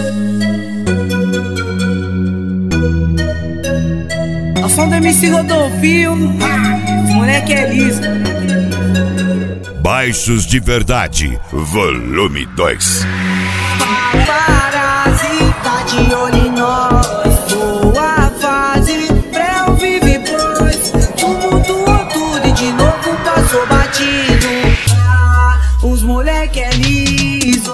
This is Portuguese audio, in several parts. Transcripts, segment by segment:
Ao som do MC Rodolfinho, os moleque é liso. Baixos de Verdade, volume 2. Paparazzi tá de olho em nós. Boa fase, pré vive pois. Tumultuou tudo e de novo passou batido. Os moleque é liso.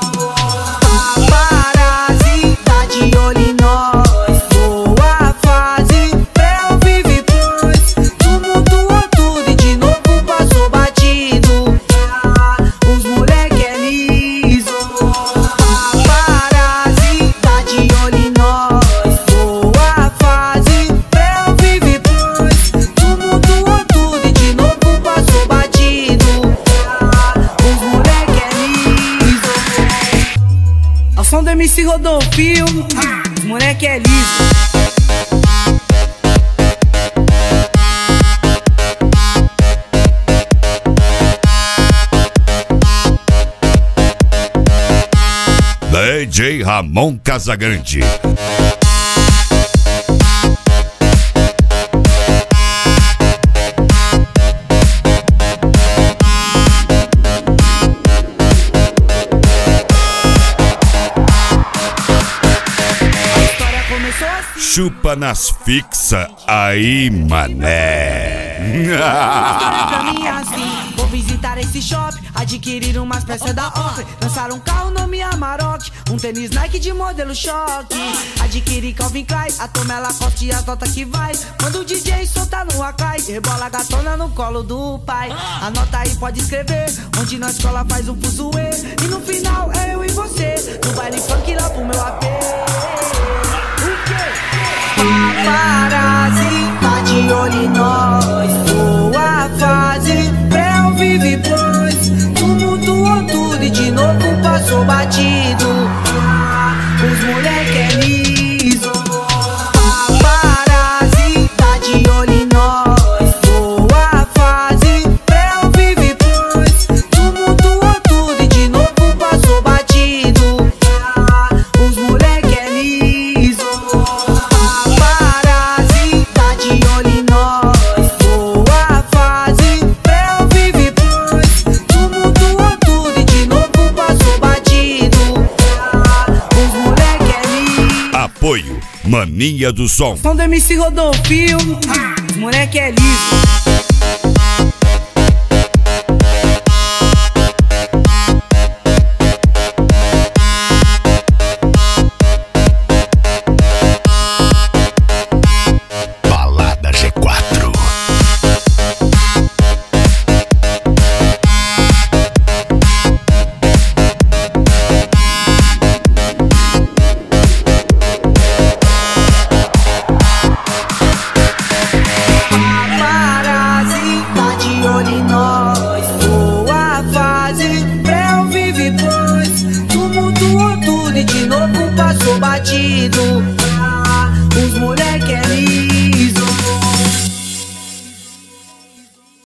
Paparazzi tá de olho em nós. Boa fase, pré vive pois. Tumultuou tudo e de novo passou batido. Os moleque é liso. Paparazzi tá de olho em nós. Boa fase, pré vive pois. Tumultuou tudo e de novo passou batido. Os moleque é liso. Ao som do MC Rodolfinho, os moleque é liso. DJ Ramon Casagrande. Chupa nas fixa aí, mané. Vou visitar esse shopping, adquirir umas peças da Oakley, lançar um carro nome Amarok, um tênis Nike de modelo choque, adquirir Calvin Klein, a Tomé Lacoste e as notas que vai. Quando o DJ solta no Akai, rebola a gatona no colo do pai. Anota aí, pode escrever, onde na escola faz um fuzuê, e no final é eu e você, no baile funk lá pro meu AP. Paparazzi tá de olho em nós. Boa fase, pré vive pois. Tumultuou tudo e de novo passou batido. Os moleque é liso. Paparazzi tá de olho em nós. Boa fase, pré vive pois. Tumultuou tudo e de novo passou batido. Os moleque é liso. Paparazzi tá de olho em nós. Boa fase, pré vive pois. Tumultuou tudo e de novo passou batido. Os moleque é liso. Apoio Mania do Som. Som do MC Rodolfinho, os moleque é liso. Balada G4. Paparazzi tá de olho em nós. Boa fase, pré vive pois. Tumultuou tudo e de novo passou batido.